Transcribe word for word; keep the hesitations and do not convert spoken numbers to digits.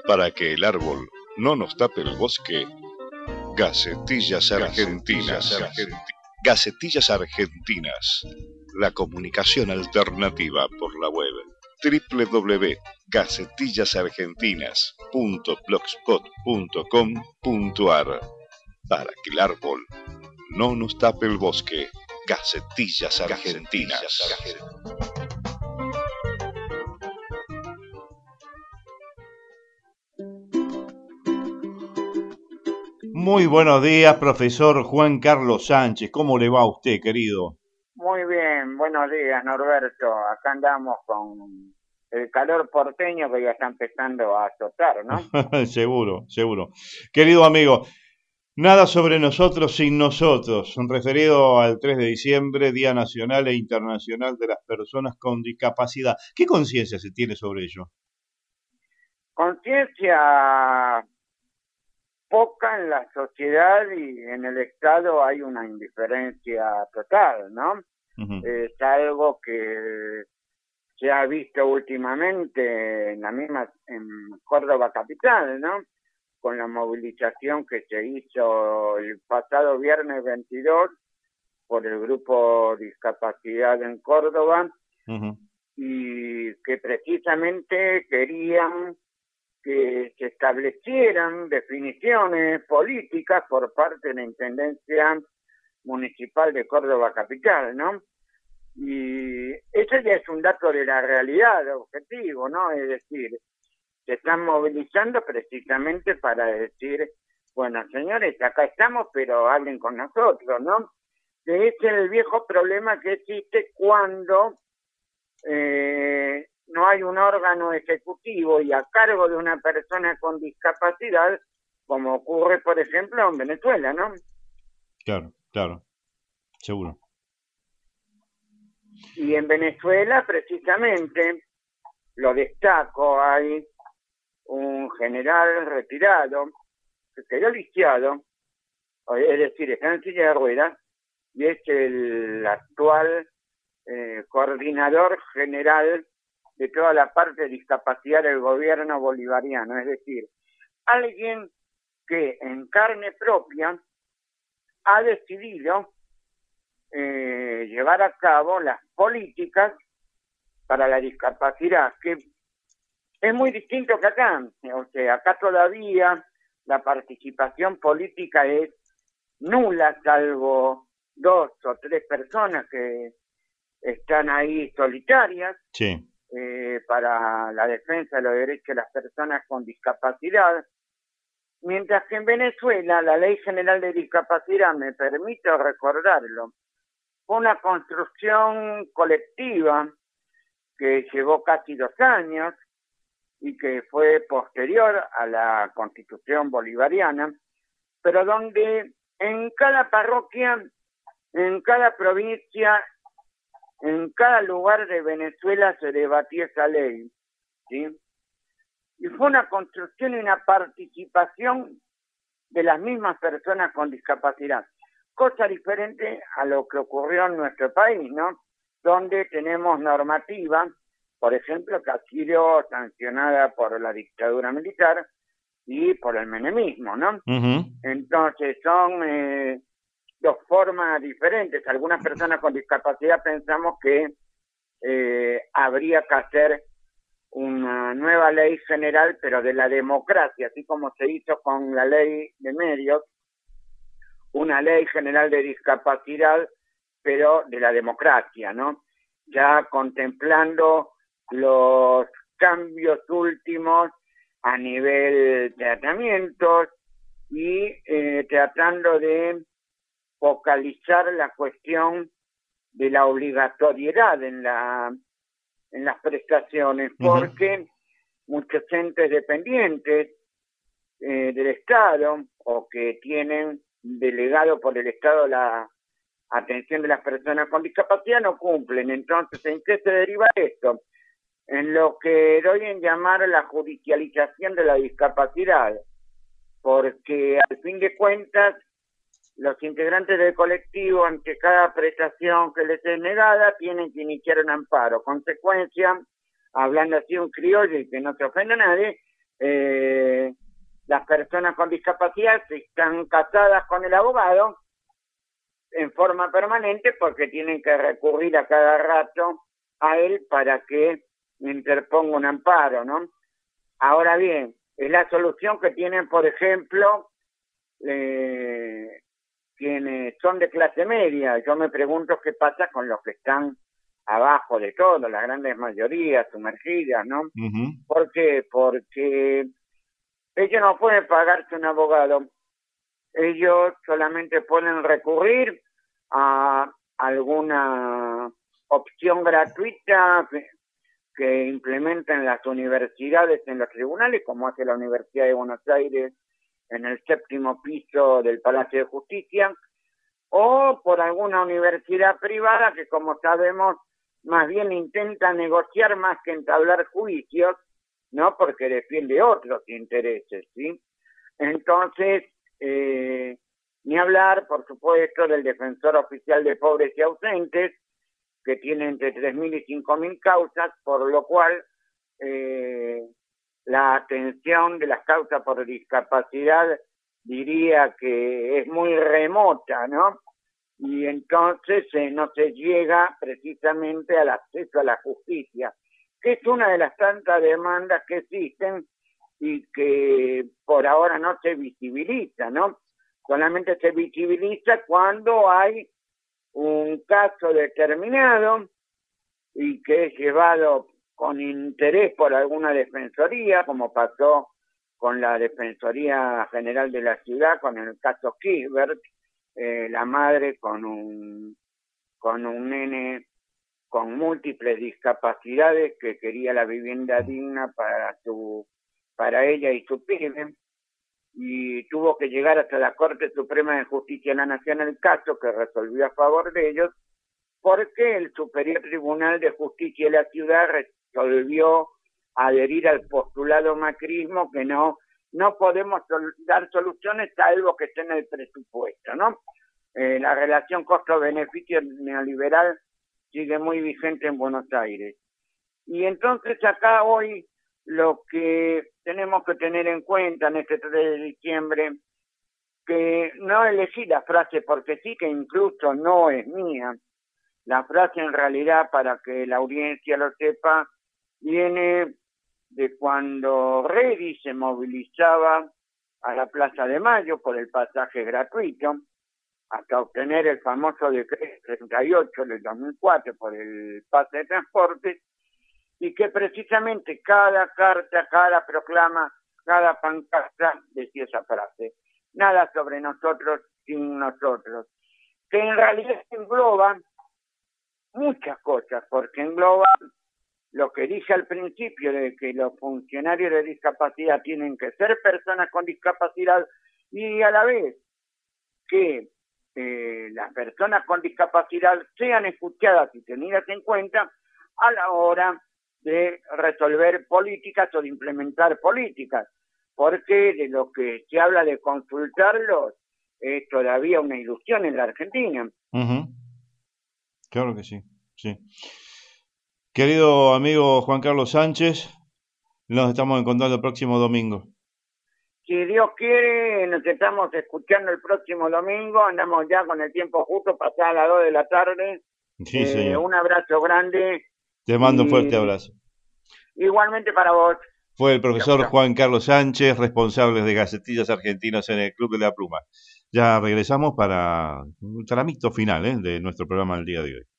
Para que el árbol no nos tape el bosque, Gacetillas Argentinas. Gacetillas Argentinas. La comunicación alternativa por la web. doble u doble u doble u punto gacetillas argentinas punto blogspot punto com punto a r. Para que el árbol no nos tape el bosque, Gacetillas Argentinas. Muy buenos días, profesor Juan Carlos Sánchez. ¿Cómo le va a usted, querido? Muy bien, buenos días, Norberto. Acá andamos con el calor porteño que ya está empezando a azotar, ¿no? Seguro, seguro. Querido amigo, nada sobre nosotros sin nosotros, referido al tres de diciembre, Día Nacional e Internacional de las Personas con Discapacidad. ¿Qué conciencia se tiene sobre ello? Conciencia poca en la sociedad, y en el Estado hay una indiferencia total, ¿no? Uh-huh. Es algo que se ha visto últimamente en la misma, en Córdoba capital, ¿no? Con la movilización que se hizo el pasado viernes veintidós por el grupo Discapacidad en Córdoba, uh-huh. y que precisamente querían que se establecieran definiciones políticas por parte de la Intendencia Municipal de Córdoba Capital, ¿no? Y eso ya es un dato de la realidad objetivo, ¿no? Es decir, se están movilizando precisamente para decir, bueno, señores, acá estamos, pero hablen con nosotros, ¿no? Que es el viejo problema que existe cuando eh, no hay un órgano ejecutivo y a cargo de una persona con discapacidad, como ocurre, por ejemplo, en Venezuela, ¿no? Claro, claro, seguro. Y en Venezuela, precisamente, lo destaco, hay un general retirado que quedó lisiado, es decir, está en silla de ruedas, y es el actual eh, coordinador general de toda la parte de discapacidad del gobierno bolivariano, es decir, alguien que en carne propia ha decidido eh, llevar a cabo las políticas para la discapacidad, que es muy distinto que acá. O sea, acá todavía la participación política es nula, salvo dos o tres personas que están ahí solitarias. Sí. Eh, para la defensa de los derechos de las personas con discapacidad, mientras que en Venezuela la Ley General de Discapacidad, me permito recordarlo, fue una construcción colectiva que llevó casi dos años y que fue posterior a la Constitución bolivariana, pero donde en cada parroquia, en cada provincia, en cada lugar de Venezuela se debatía esa ley, ¿sí? Y fue una construcción y una participación de las mismas personas con discapacidad, cosa diferente a lo que ocurrió en nuestro país, ¿no? Donde tenemos normativa, por ejemplo, que ha sido sancionada por la dictadura militar y por el menemismo, ¿no? Uh-huh. Entonces son eh, dos formas diferentes. Algunas personas con discapacidad pensamos que eh, habría que hacer una nueva ley general, pero de la democracia, así como se hizo con la ley de medios, una ley general de discapacidad, pero de la democracia, ¿no? Ya contemplando los cambios últimos a nivel de tratamientos y eh, tratando de focalizar la cuestión de la obligatoriedad en la en las prestaciones, porque uh-huh. muchos entes dependientes eh, del Estado o que tienen delegado por el Estado la atención de las personas con discapacidad no cumplen. Entonces, ¿en qué se deriva esto? En lo que doy en llamar la judicialización de la discapacidad, porque al fin de cuentas los integrantes del colectivo, ante cada prestación que les es negada, tienen que iniciar un amparo. Consecuencia, hablando así un criollo y que no se ofenda a nadie, eh, las personas con discapacidad están casadas con el abogado en forma permanente porque tienen que recurrir a cada rato a él para que interponga un amparo, ¿no? Ahora bien, es la solución que tienen, por ejemplo, eh, quienes son de clase media. Yo me pregunto qué pasa con los que están abajo de todo, las grandes mayorías sumergidas, ¿no? Uh-huh. ¿Por qué? Porque ellos no pueden pagarse un abogado. Ellos solamente pueden recurrir a alguna opción gratuita que, que implementen las universidades en los tribunales, como hace la Universidad de Buenos Aires en el séptimo piso del Palacio de Justicia, o por alguna universidad privada que, como sabemos, más bien intenta negociar más que entablar juicios, ¿no? Porque defiende otros intereses, ¿sí? Entonces, eh, ni hablar, por supuesto, del defensor oficial de pobres y ausentes, que tiene entre tres mil y cinco mil causas, por lo cual eh, la atención de las causas por discapacidad diría que es muy remota, ¿no? Y entonces eh, no se llega precisamente al acceso a la justicia, que es una de las tantas demandas que existen y que por ahora no se visibiliza, ¿no? Solamente se visibiliza cuando hay un caso determinado y que es llevado con interés por alguna defensoría, como pasó con la Defensoría General de la Ciudad, con el caso Kirchberg, eh, la madre con un, con un nene con múltiples discapacidades que quería la vivienda digna para su para ella y su pibe, y tuvo que llegar hasta la Corte Suprema de Justicia de la Nación el caso, que resolvió a favor de ellos, porque el Superior Tribunal de Justicia de la Ciudad resolvió adherir al postulado macrismo que no no podemos sol- dar soluciones salvo que esté en el presupuesto, ¿no? Eh, la relación costo-beneficio neoliberal sigue muy vigente en Buenos Aires. Y entonces acá hoy lo que tenemos que tener en cuenta en este tres de diciembre, que no elegí la frase porque sí, que incluso no es mía. La frase en realidad, para que la audiencia lo sepa, viene de cuando Redi se movilizaba a la Plaza de Mayo por el pasaje gratuito, hasta obtener el famoso decreto treinta y ocho del dos mil cuatro por el pase de transporte, y que precisamente cada carta, cada proclama, cada pancarta decía esa frase: nada sobre nosotros sin nosotros, que en realidad engloba muchas cosas, porque engloba lo que dije al principio de que los funcionarios de discapacidad tienen que ser personas con discapacidad, y a la vez que eh, las personas con discapacidad sean escuchadas y tenidas en cuenta a la hora de resolver políticas o de implementar políticas, porque de lo que se habla de consultarlos es todavía una ilusión en la Argentina. Uh-huh. Claro que sí, sí. Querido amigo Juan Carlos Sánchez, nos estamos encontrando el próximo domingo. Si Dios quiere, nos estamos escuchando el próximo domingo. Andamos ya con el tiempo justo, pasada las dos de la tarde. Sí, eh, señor. Un abrazo grande. Te mando y... un fuerte abrazo. Igualmente para vos. Fue el profesor Chau, chau. Juan Carlos Sánchez, responsable de Gacetillas Argentinas en el Club de la Pluma. Ya regresamos para un tramito final, ¿eh?, de nuestro programa del día de hoy.